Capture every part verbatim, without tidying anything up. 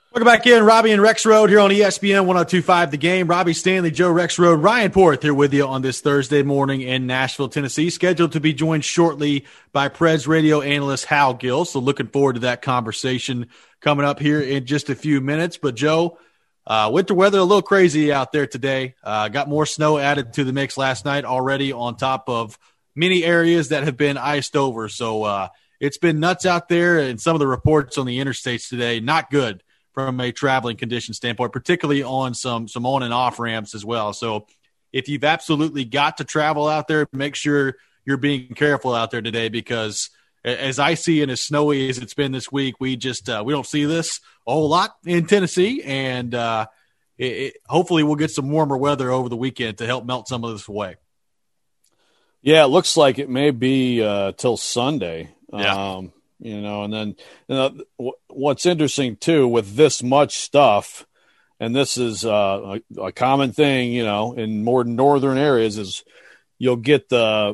Welcome back in, Robbie and Rex Road here on E S P N one oh two point five The Game. Robbie Stanley, Joe Rex Road, Ryan Porth here with you on this Thursday morning in Nashville, Tennessee. Scheduled to be joined shortly by Preds radio analyst Hal Gill. So looking forward to that conversation coming up here in just a few minutes. But Joe, uh, winter weather a little crazy out there today. Uh, got more snow added to the mix last night already on top of many areas that have been iced over. So uh, it's been nuts out there, and some of the reports on the interstates today, not good from a traveling condition standpoint, particularly on some some on and off ramps as well. So if you've absolutely got to travel out there, make sure you're being careful out there today, because as icy and as snowy as it's been this week, we just uh, we don't see this a whole lot in Tennessee, and uh, it, it, hopefully we'll get some warmer weather over the weekend to help melt some of this away. Yeah, it looks like it may be uh, till Sunday. Yeah. Um, You know, and then you know, w- what's interesting, too, with this much stuff, and this is uh, a, a common thing, you know, in more northern areas, is you'll get the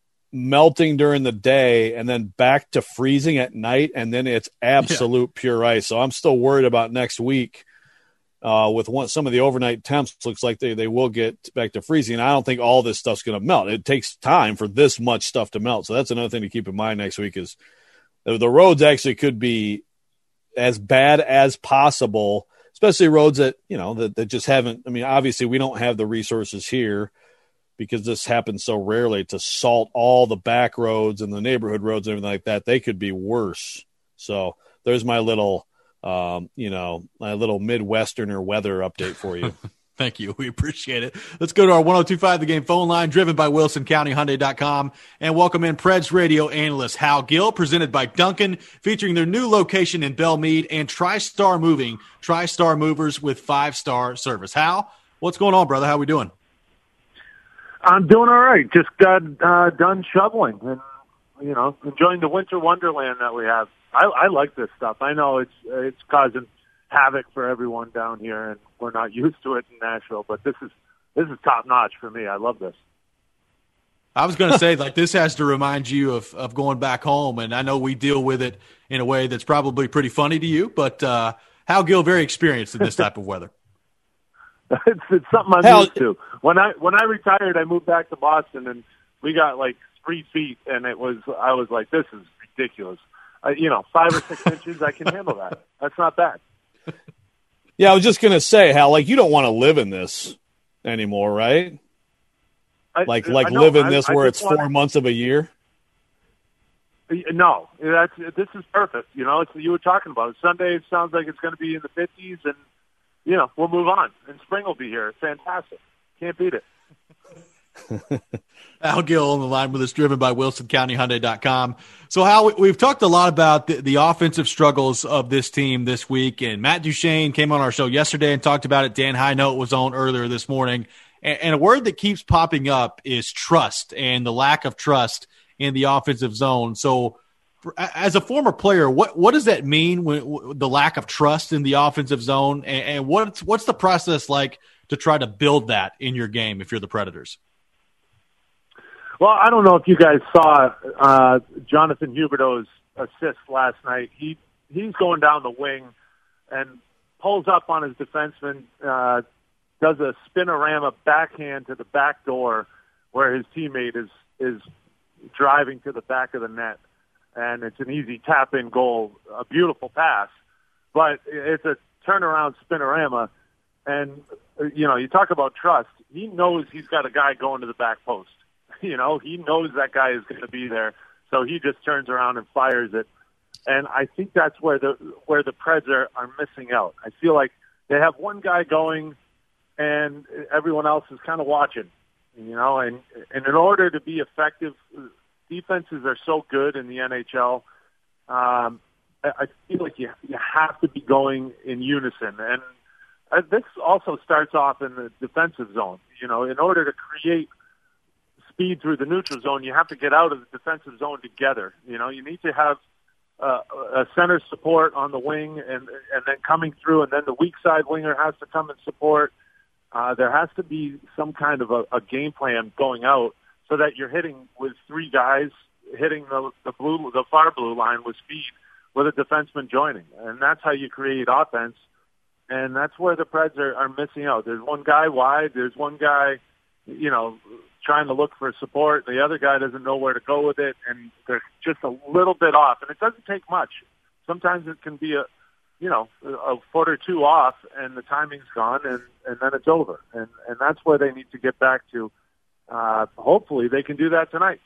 melting during the day and then back to freezing at night, and then it's absolute yeah. pure ice. So I'm still worried about next week uh, with one, some of the overnight temps. Looks like they, they will get back to freezing. I don't think all this stuff's going to melt. It takes time for this much stuff to melt. So that's another thing to keep in mind next week is the roads actually could be as bad as possible, especially roads that, you know, that, that just haven't, I mean, obviously we don't have the resources here because this happens so rarely to salt all the back roads and the neighborhood roads and everything like that. They could be worse. So there's my little, um, you know, my little Midwesterner weather update for you. Thank you. We appreciate it. Let's go to our one oh two point five The Game phone line, driven by Wilson County Hyundai dot com, and welcome in Preds radio analyst Hal Gill, presented by Duncan, featuring their new location in Belle Meade, and TriStar Moving, TriStar Movers with five-star service. Hal, what's going on, brother? How we doing? I'm doing all right. Just got uh, done shoveling and, you know, enjoying the winter wonderland that we have. I, I like this stuff. I know it's it's causing havoc for everyone down here, and we're not used to it in Nashville, but this is this is top notch for me. I love this. I was going to say, like, this has to remind you of, of going back home, and I know we deal with it in a way that's probably pretty funny to you, but uh, Hal Gill, very experienced in this type of weather. it's, it's something I'm Hal, used to. When I when I retired, I moved back to Boston, and we got like three feet, and it was I was like, this is ridiculous. Uh, you know, five or six inches, I can handle that. That's not bad. Yeah, I was just going to say, Hal, like, you don't want to live in this anymore, right? I, like like I know, live in I, this I where it's wanna, four months of a year? No, that's this is perfect. You know, it's you were talking about it. Sunday, it sounds like it's going to be in the fifties, and, you know, we'll move on. And spring will be here. It's fantastic. Can't beat it. Hal Gill on the line with us, driven by Wilson County Hyundai dot com. So, Hal, we've talked a lot about the, the offensive struggles of this team this week, and Matt Duchene came on our show yesterday and talked about it. Dan Highnote was on earlier this morning, and, and a word that keeps popping up is trust and the lack of trust in the offensive zone. So, for, as a former player, what what does that mean, when, the lack of trust in the offensive zone, and, and what's what's the process like to try to build that in your game if you're the Predators? Well, I don't know if you guys saw uh, Jonathan Huberdeau's assist last night. He he's going down the wing and pulls up on his defenseman, uh, does a spinorama backhand to the back door where his teammate is is driving to the back of the net, and it's an easy tap-in goal, a beautiful pass, but it's a turnaround spinorama, and you know, you talk about trust. He knows he's got a guy going to the back post. You know, he knows that guy is going to be there, so he just turns around and fires it. And I think that's where the where the Preds are, are missing out. I feel like they have one guy going, and everyone else is kind of watching. You know, and and in order to be effective, defenses are so good in the N H L. Um, I feel like you you have to be going in unison, and uh, this also starts off in the defensive zone. You know, in order to create speed through the neutral zone, you have to get out of the defensive zone together. You know, you need to have uh, a center support on the wing, and and then coming through, and then the weak side winger has to come and support. Uh, there has to be some kind of a, a game plan going out so that you're hitting with three guys hitting the, the blue, the far blue line with speed, with a defenseman joining, and that's how you create offense. And that's where the Preds are, are missing out. There's one guy wide. There's one guy, you know, trying to look for support. The other guy doesn't know where to go with it, and they're just a little bit off. And it doesn't take much. Sometimes it can be a, you know, a foot or two off, and the timing's gone, and, and then it's over. And and that's where they need to get back to. Uh, hopefully, they can do that tonight.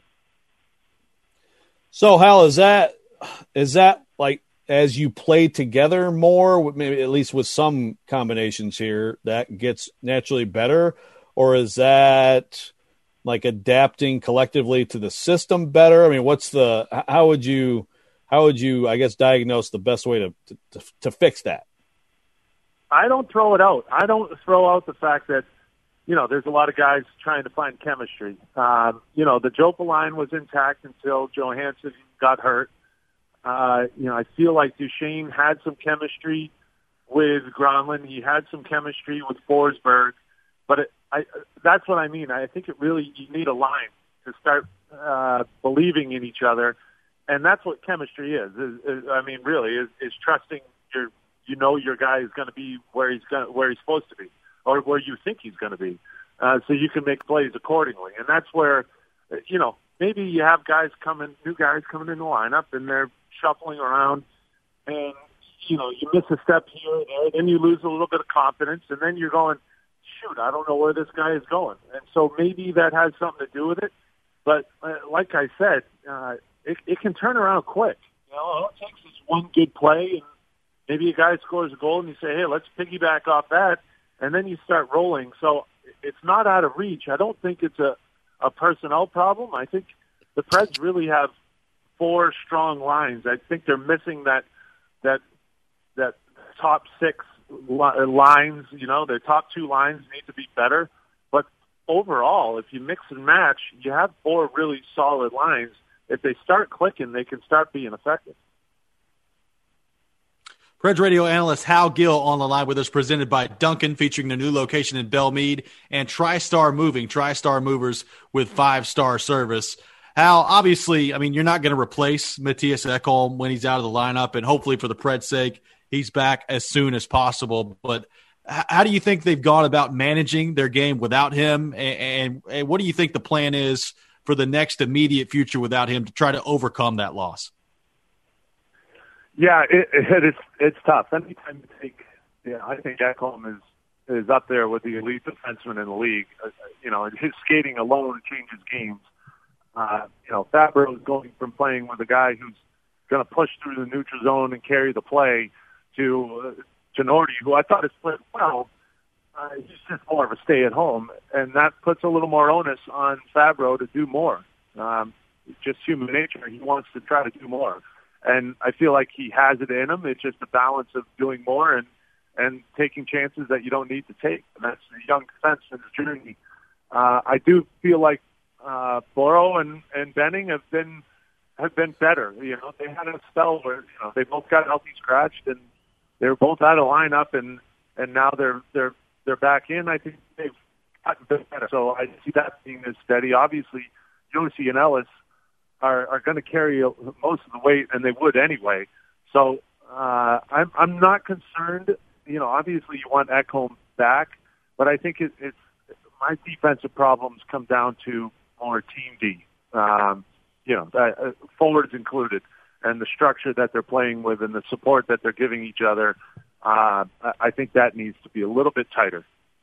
So, Hal, is that is that like as you play together more, maybe at least with some combinations here, that gets naturally better, or is that like adapting collectively to the system better? I mean, what's the how would you how would you I guess diagnose the best way to to, to fix that? I don't throw it out. I don't throw out the fact that, you know, there's a lot of guys trying to find chemistry. Um, you know, the Jopa line was intact until Johansson got hurt. Uh, you know, I feel like Duchesne had some chemistry with Granlund. He had some chemistry with Forsberg. But it, I, that's what I mean. I think it really, you need a line to start uh, believing in each other. And that's what chemistry is. is, is I mean, really, is, is trusting your, you know, your guy is going to be where he's going, where he's supposed to be, or where you think he's going to be, uh, so you can make plays accordingly. And that's where, you know, maybe you have guys coming, new guys coming in the lineup, and they're shuffling around, and, you know, you miss a step here and there, then you lose a little bit of confidence, and then you're going, shoot, I don't know where this guy is going. And so maybe that has something to do with it. But uh, like I said, uh, it, it can turn around quick. You know, all it takes is one good play, and maybe a guy scores a goal, and you say, hey, let's piggyback off that, and then you start rolling. So it's not out of reach. I don't think it's a, a personnel problem. I think the Preds really have four strong lines. I think they're missing that that that top six li- lines. You know, their top two lines need to be better. But overall, if you mix and match, you have four really solid lines. If they start clicking, they can start being effective. Preds radio analyst Hal Gill on the line with us, presented by Duncan, featuring the new location in Belmead, and TriStar Moving, TriStar Movers with five-star service. Hal, obviously, I mean, you're not going to replace Mattias Ekholm when he's out of the lineup, and hopefully for the Preds' sake, he's back as soon as possible. But how do you think they've gone about managing their game without him, and, and, and what do you think the plan is for the next immediate future without him to try to overcome that loss? Yeah, it, it, it's it's tough. Anytime you take, yeah, I think Ekholm is is up there with the elite defenseman in the league. Uh, you know, his skating alone changes games. Uh, you know, Fabro is going from playing with a guy who's going to push through the neutral zone and carry the play to uh, Ginordi, who I thought has played well. Uh, he's just more of a stay-at-home, and that puts a little more onus on Fabro to do more. Um, it's just human nature. He wants to try to do more. And I feel like he has it in him. It's just a balance of doing more and, and taking chances that you don't need to take. And that's a young defenseman's journey. Uh, I do feel like uh, Boro and, and Benning have been have been better. You know, they had a spell where, you know, they both got healthy scratched, and they were both out of lineup, and, and now they're they're they're back in. I think they've gotten a bit better. So I see that being as steady. Obviously, Josi and Ellis are, are going to carry most of the weight, and they would anyway. So uh, I'm I'm not concerned. You know, obviously you want Ekholm back, but I think it, it's my defensive problems come down to more team D. Um, you know, uh, forwards included, and the structure that they're playing with, and the support that they're giving each other. Uh, I think that needs to be a little bit tighter.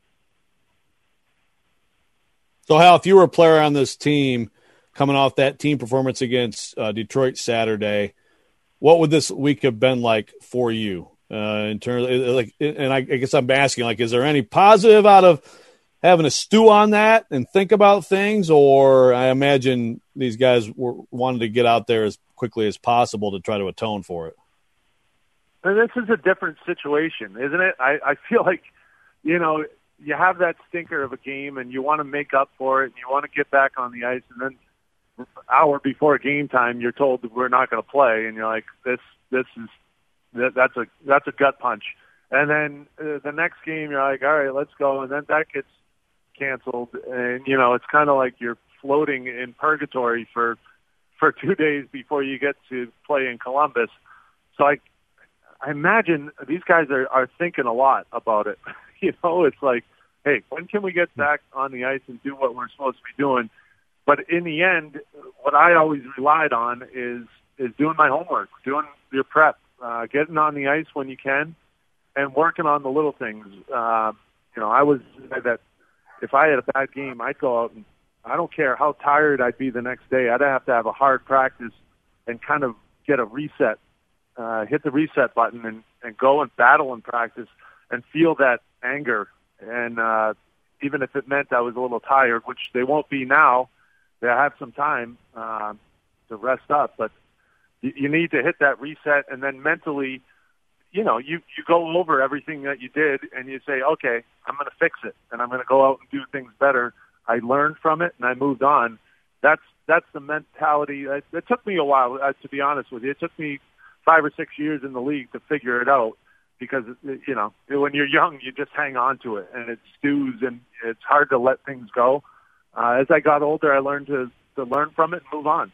So, Hal, if you were a player on this team, coming off that team performance against uh, Detroit Saturday, what would this week have been like for you? Uh, in terms of, like, and I, I guess I'm asking, like, is there any positive out of having a stew on that and think about things? Or I imagine these guys were wanted to get out there as quickly as possible to try to atone for it. And this is a different situation, isn't it? I, I feel like, you know, you have that stinker of a game and you want to make up for it and you want to get back on the ice, and then an hour before game time you're told that we're not going to play, and you're like, this this is that, that's a that's a gut punch. And then uh, the next game you're like, all right, let's go, and then that gets canceled, and you know, it's kind of like you're floating in purgatory for for two days before you get to play in Columbus. So I I imagine these guys are, are thinking a lot about it. You know, it's like, hey, when can we get back on the ice and do what we're supposed to be doing? But in the end, what I always relied on is is doing my homework, doing your prep, uh, getting on the ice when you can, and working on the little things. Uh, you know, I was that if I had a bad game, I'd go out and I don't care how tired I'd be the next day. I'd have to have a hard practice and kind of get a reset, uh, hit the reset button and, and go and battle in practice and feel that anger. And uh, even if it meant I was a little tired, which they won't be now, they have some time uh, to rest up. But you, you need to hit that reset, and then mentally, you know, you, you go over everything that you did, and you say, okay, I'm going to fix it, and I'm going to go out and do things better. I learned from it, and I moved on. That's that's the mentality. It, it took me a while, uh, to be honest with you. It took me five or six years in the league to figure it out. Because, you know, when you're young, you just hang on to it, and it stews, and it's hard to let things go. Uh, as I got older, I learned to, to learn from it and move on.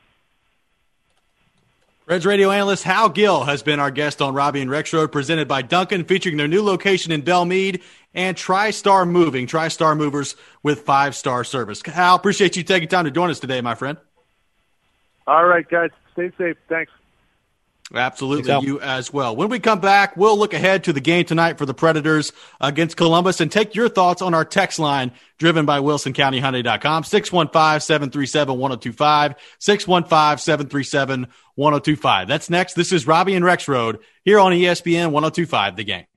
Preds radio analyst Hal Gill has been our guest on Robbie and Rexroad, presented by Duncan, featuring their new location in Belle Meade and TriStar Moving, TriStar Movers with five-star service. Hal, appreciate you taking time to join us today, my friend. All right, guys. Stay safe. Thanks. Absolutely, Thanks, you as well. When we come back, we'll look ahead to the game tonight for the Predators against Columbus and take your thoughts on our text line driven by Wilson County Hyundai dot com, six one five, seven three seven, one oh two five, six one five, seven three seven, one oh two five. That's next. This is Robbie and Rexroad here on E S P N one oh two point five The Game.